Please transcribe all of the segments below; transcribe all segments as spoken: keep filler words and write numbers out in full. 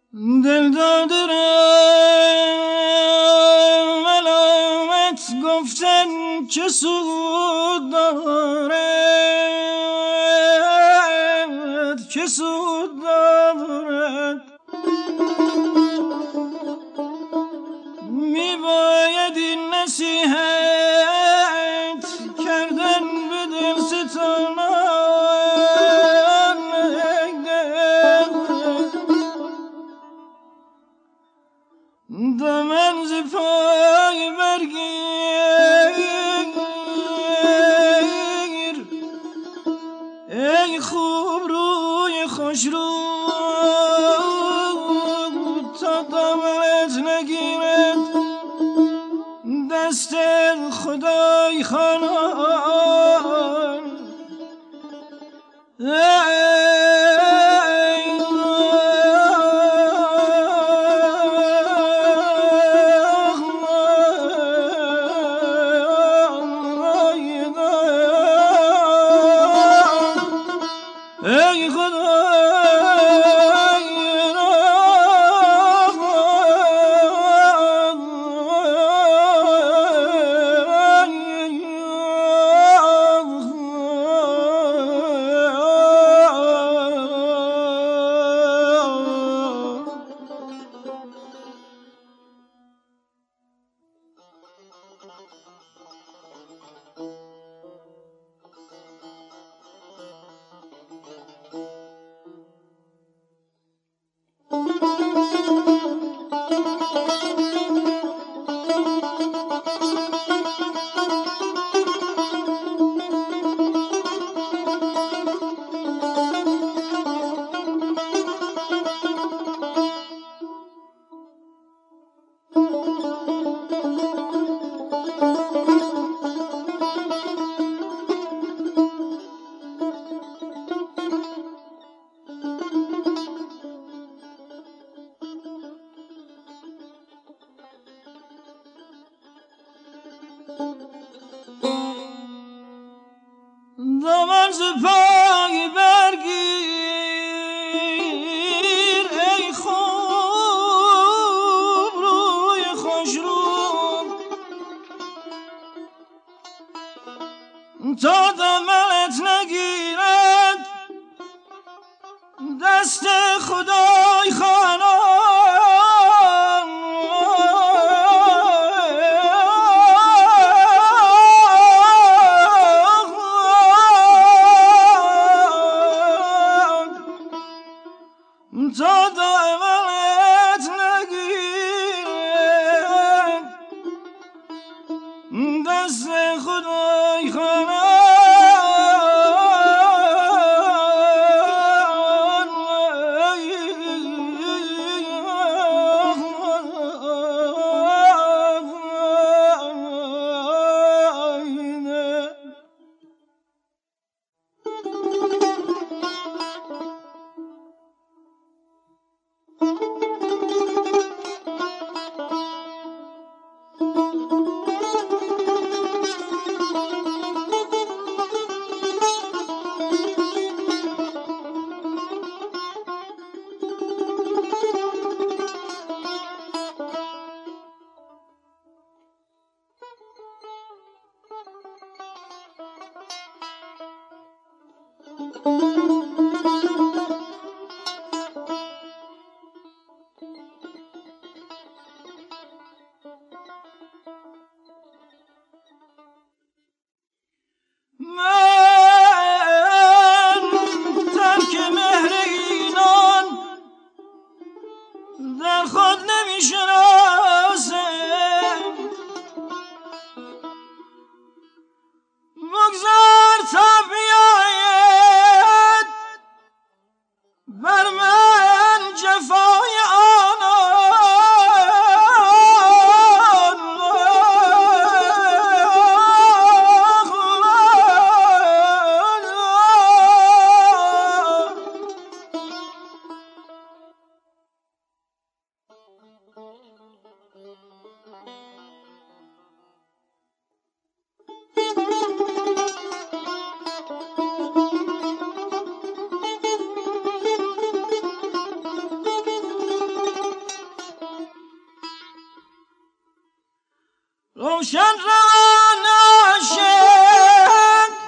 دل دادرم ملامت گفتن چه سود دارد، چه سود دارد. می باید این نصیحت کردن به دل ستانان، دامن ز پای برگیر ای خوب روی خوش رو، تا دامنت نگیرد دست خدای خانان. ای خدا دامن ز پای برگیر ای خوب روی خوش رو، تا دامنت نگیرد دست خدای خانان. تا دامنت نگیرد دست خدای خانان. من ترک مهر اینان در خود نمی شناسم، بگذار تا بیاید بر من جفای آنان. روشن روان عاشق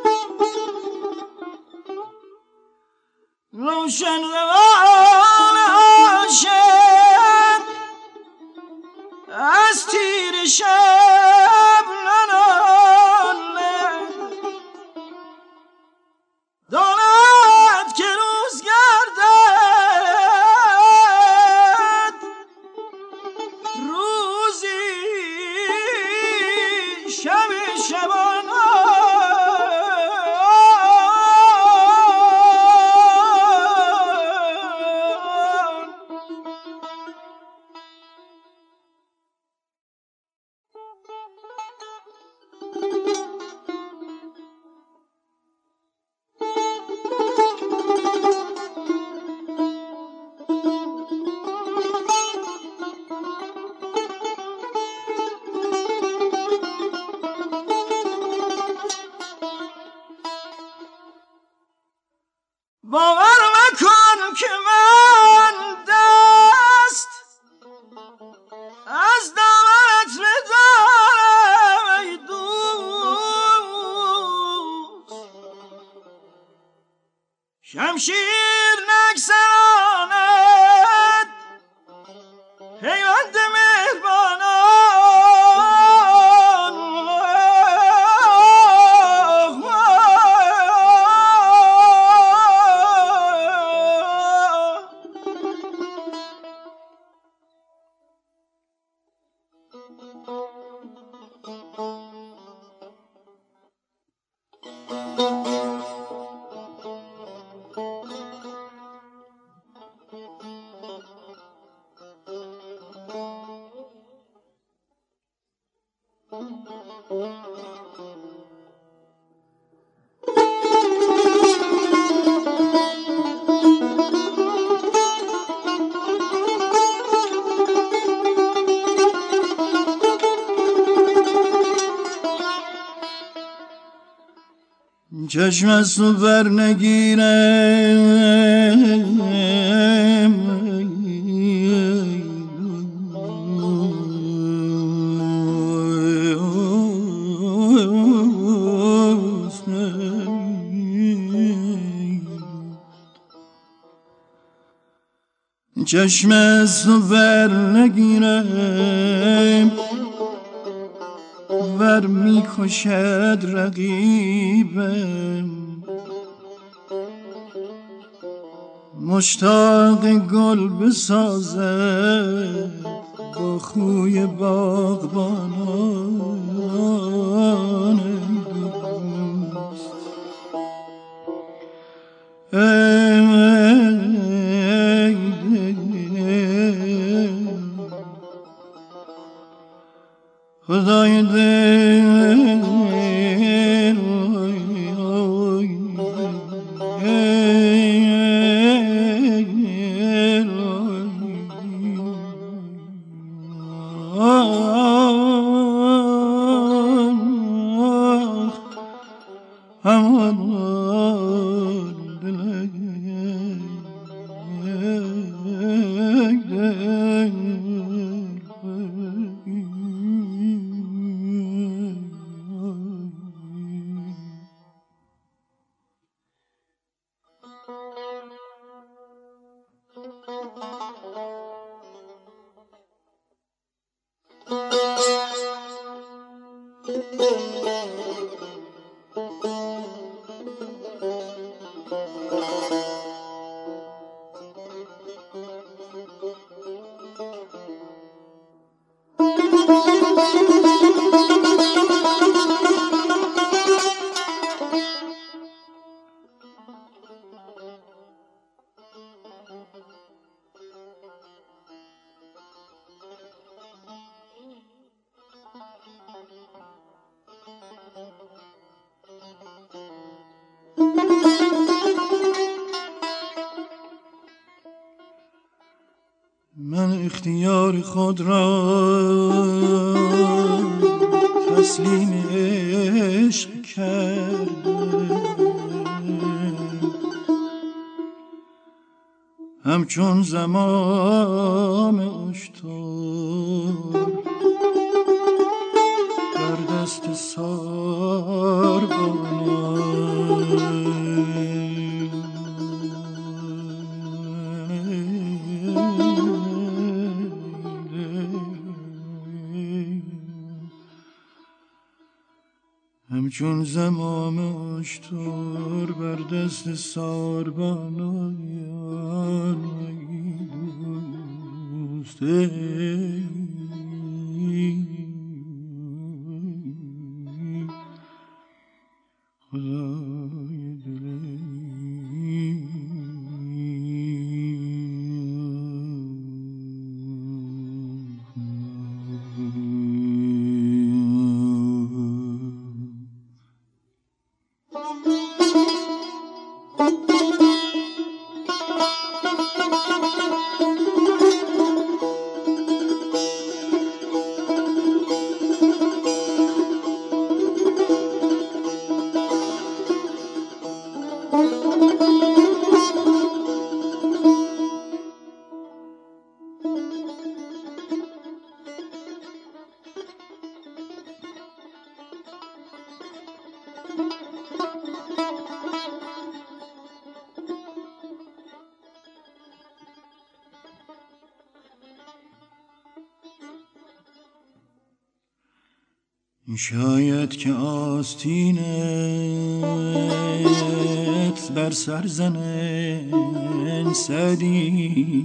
روشن روان عاشق از تیر شب نناله داند که روز گردد روزی شب شبانه باور مکن که من دست از دامت ندارم ای دوست شمشیر نگذراند پیوند مهربانان چشم از تو بر نگیرم چشم از تو بر نگیرم ور می کشد رقیبم مشتاق گل بسازد با خوی باغبانان دوست خدای دل من اختیار خود را تسلیم عشق کردم همچون زمام اشتر همچون زمام اشتر بر دست ساربانان ای دوست ای خدای دلی شاید که آستینت بر سر زنه سعدی،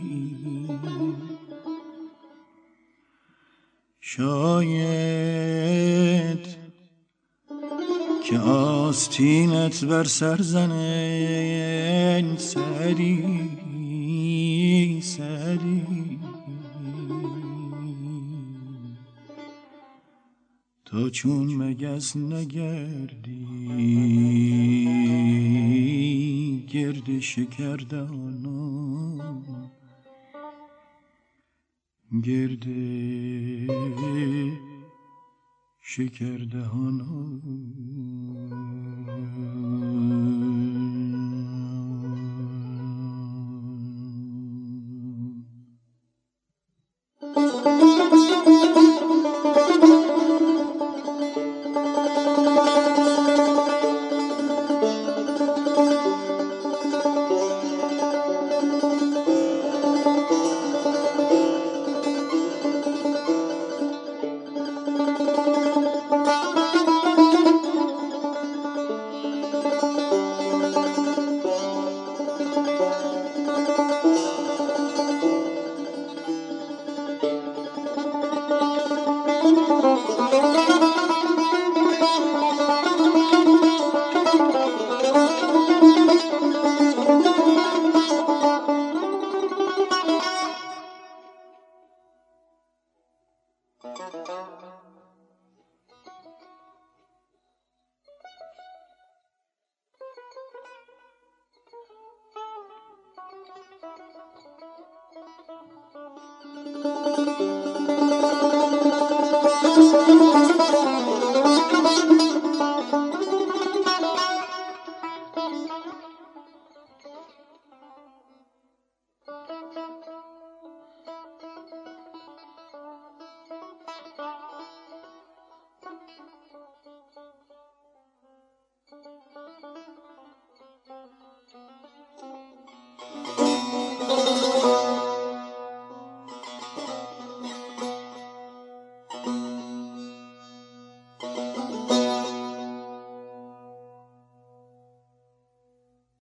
شاید که آستینت بر سر زنه سعدی سعدی، تا چون مگس نگردی گرد شکردانان، گرد شکردهانان.